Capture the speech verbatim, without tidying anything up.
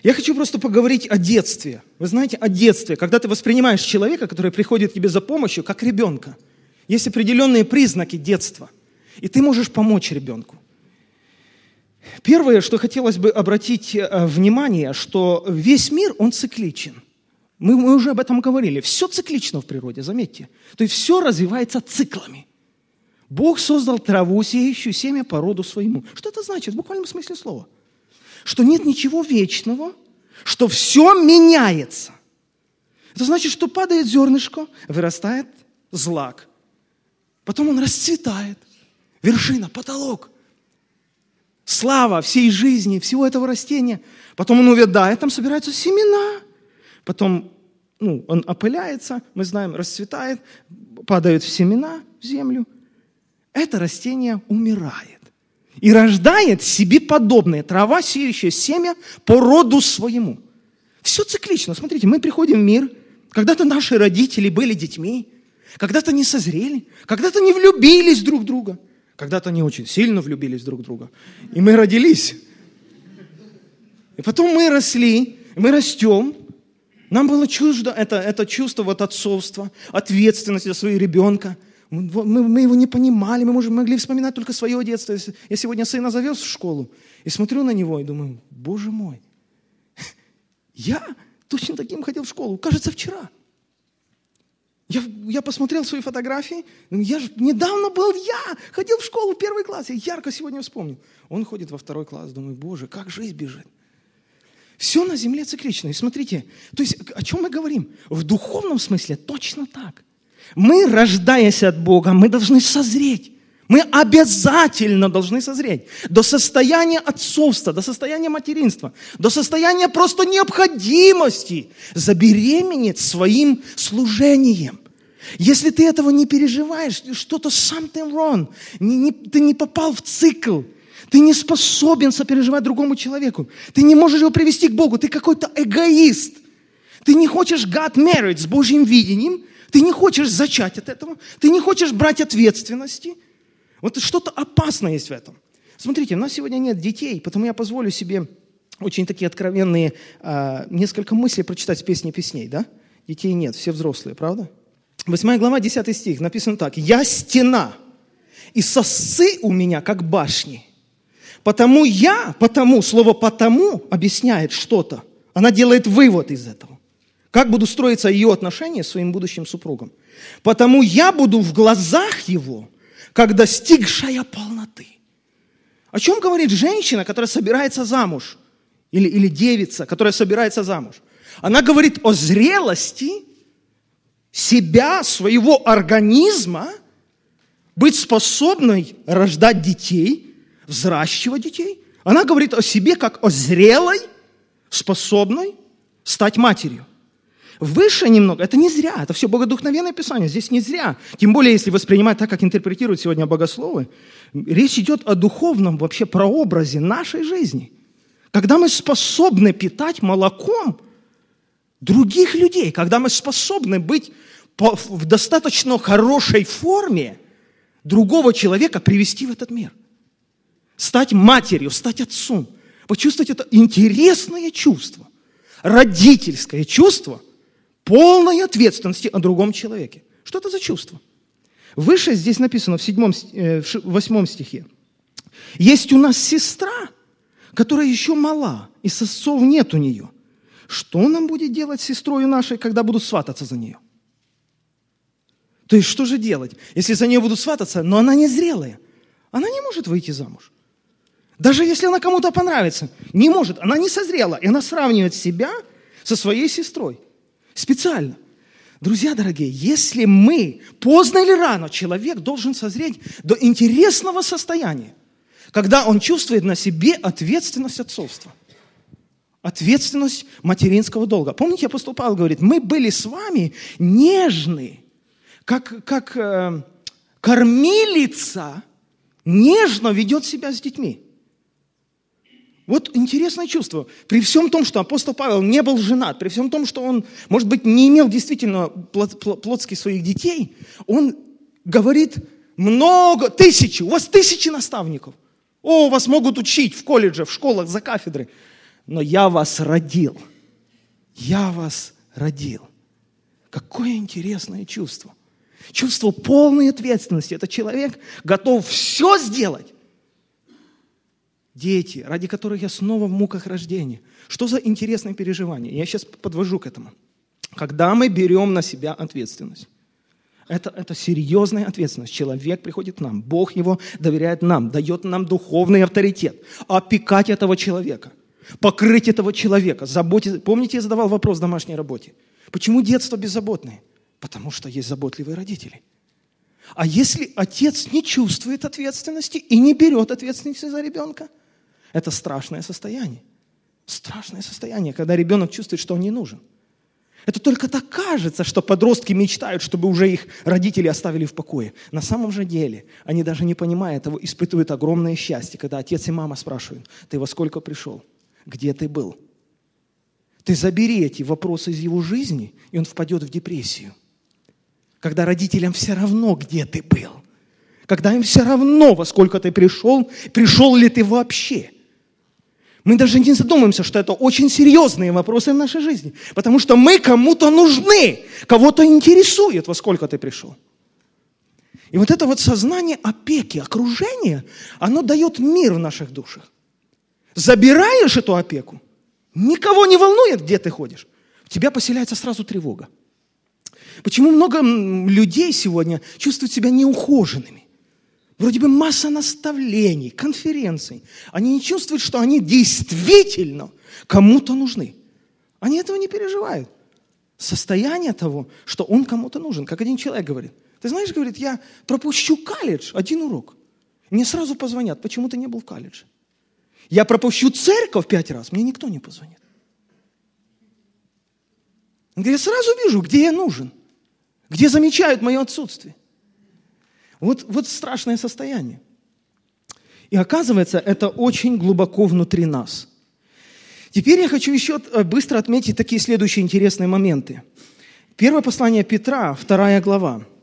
Я хочу просто поговорить о детстве. Вы знаете, о детстве, когда ты воспринимаешь человека, который приходит к тебе за помощью, как ребенка. Есть определенные признаки детства, и ты можешь помочь ребенку. Первое, что хотелось бы обратить внимание, что весь мир, он цикличен. Мы, мы уже об этом говорили. Все циклично в природе, заметьте. То есть все развивается циклами. Бог создал траву, сеющую семя по роду своему. Что это значит в буквальном смысле слова? Что нет ничего вечного, что все меняется. Это значит, что падает зернышко, вырастает злак. Потом он расцветает. Вершина, потолок. Слава всей жизни, всего этого растения. Потом он увядает, там собираются семена. Потом ну, он опыляется, мы знаем, расцветает, падают семена в землю. Это растение умирает. И рождает себе подобное. Трава, сеющая семя по роду своему. Все циклично. Смотрите, мы приходим в мир. Когда-то наши родители были детьми. Когда-то не созрели. Когда-то не влюбились друг в друга. Когда-то не очень сильно влюбились друг в друга. И мы родились. И потом мы росли. Мы растем. Нам было чуждо это, это чувство вот отцовства, ответственности за своего ребенка. Мы, мы его не понимали, мы можем, могли вспоминать только свое детство. Я сегодня сына завез в школу и смотрю на него и думаю, Боже мой, я точно таким ходил в школу, кажется, вчера. Я, я посмотрел свои фотографии, я же, недавно был я, ходил в школу в первый класс, я ярко сегодня вспомнил. Он ходит во второй класс, думаю, Боже, как жизнь бежит. Все на земле циклично. И смотрите, то есть о чем мы говорим? В духовном смысле точно так. Мы, рождаясь от Бога, мы должны созреть. Мы обязательно должны созреть до состояния отцовства, до состояния материнства, до состояния просто необходимости забеременеть своим служением. Если ты этого не переживаешь, что-то something wrong, не, не, ты не попал в цикл, ты не способен сопереживать другому человеку, ты не можешь его привести к Богу, ты какой-то эгоист, ты не хочешь God married с Божьим видением, ты не хочешь зачать от этого, ты не хочешь брать ответственности. Вот что-то опасное есть в этом. Смотрите, у нас сегодня нет детей, потому я позволю себе очень такие откровенные э, несколько мыслей прочитать с «Песни песней». Да? Детей нет, все взрослые, правда? Восьмая глава, десятый стих, написано так. «Я стена, и сосцы у меня, как башни. Потому я, потому, слово «потому» объясняет что-то. Она делает вывод из этого. Как будут строиться ее отношения с своим будущим супругом? Потому я буду в глазах его, как достигшая полноты». О чем говорит женщина, которая собирается замуж? Или, или девица, которая собирается замуж? Она говорит о зрелости себя, своего организма, быть способной рождать детей, взращивать детей. Она говорит о себе как о зрелой, способной стать матерью. Выше немного, это не зря, это все богодухновенное Писание, здесь не зря. Тем более, если воспринимать так, как интерпретируют сегодня богословы, речь идет о духовном вообще прообразе нашей жизни. Когда мы способны питать молоком других людей, когда мы способны быть в достаточно хорошей форме другого человека привести в этот мир. Стать матерью, стать отцом. Почувствовать это интересное чувство, родительское чувство, полной ответственности о другом человеке. Что это за чувство? Выше здесь написано в седьмом, в восьмом стихе. Есть у нас сестра, которая еще мала, и сосцов нет у нее. Что нам будет делать с сестрой нашей, когда будут свататься за нее? То есть что же делать, если за нее будут свататься, но она не зрелая? Она не может выйти замуж. Даже если она кому-то понравится, не может, она не созрела, и она сравнивает себя со своей сестрой. Специально. Друзья дорогие, если мы, поздно или рано, человек должен созреть до интересного состояния, когда он чувствует на себе ответственность отцовства, ответственность материнского долга. Помните, апостол Павел говорит, мы были с вами нежны, как, как э, кормилица нежно ведет себя с детьми. Вот интересное чувство. При всем том, что апостол Павел не был женат, при всем том, что он, может быть, не имел действительно плотских своих детей, он говорит много, тысячи, у вас тысячи наставников. О, вас могут учить в колледже, в школах, за кафедры. но я вас родил. Я вас родил. Какое интересное чувство. Чувство полной ответственности. Это человек готов все сделать. Дети, ради которых я снова в муках рождения. Что за интересное переживание? Я сейчас подвожу к этому. Когда мы берем на себя ответственность. Это, это серьезная ответственность. Человек приходит к нам, Бог его доверяет нам, дает нам духовный авторитет. Опекать этого человека, покрыть этого человека, заботиться. Помните, я задавал вопрос в домашней работе? Почему детство беззаботное? Потому что есть заботливые родители. А если отец не чувствует ответственности и не берет ответственности за ребенка, это страшное состояние. Страшное состояние, когда ребенок чувствует, что он не нужен. Это только так кажется, что подростки мечтают, чтобы уже их родители оставили в покое. На самом же деле, они даже не понимая этого, испытывают огромное счастье, когда отец и мама спрашивают: ты во сколько пришел? Где ты был? Ты забери эти вопросы из его жизни, и он впадет в депрессию. Когда родителям все равно, где ты был. Когда им все равно, во сколько ты пришел, пришел ли ты вообще. Мы даже не задумываемся, что это очень серьезные вопросы в нашей жизни. Потому что мы кому-то нужны, кого-то интересует, во сколько ты пришел. И вот это вот сознание опеки, окружения, оно дает мир в наших душах. Забираешь эту опеку, никого не волнует, где ты ходишь. В тебя поселяется сразу тревога. Почему много людей сегодня чувствуют себя неухоженными? Вроде бы масса наставлений, конференций. Они не чувствуют, что они действительно кому-то нужны. Они этого не переживают. Состояние того, что он кому-то нужен. Как один человек говорит. Ты знаешь, говорит, я пропущу колледж, один урок. Мне сразу позвонят, почему ты не был в колледже. Я пропущу церковь пять раз, мне никто не позвонит. Он говорит, я сразу вижу, где я нужен. Где замечают мое отсутствие. Вот, вот страшное состояние. И оказывается, это очень глубоко внутри нас. Теперь я хочу еще быстро отметить такие следующие интересные моменты. Первое послание Петра, вторая глава.